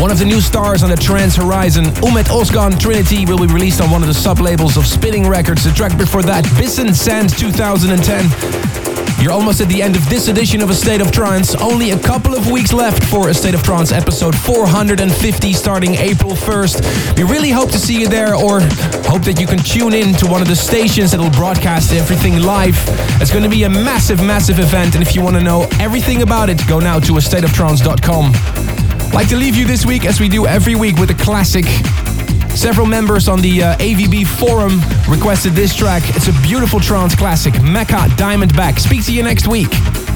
One of the new stars on the trance horizon, Umet Ozcan Trinity, will be released on one of the sub-labels of Spinning Records. The track before that, Bissen Sand 2010. You're almost at the end of this edition of A State of Trance. Only a couple of weeks left for A State of Trance episode 450 starting April 1st. We really hope to see you there, or hope that you can tune in to one of the stations that will broadcast everything live. It's going to be a massive, massive event, and if you want to know everything about it, go now to astateoftrance.com. Like to leave you this week, as we do every week, with a classic. Several members on the AVB forum requested this track. It's a beautiful trance classic, Mecca Diamondback. Speak to you next week.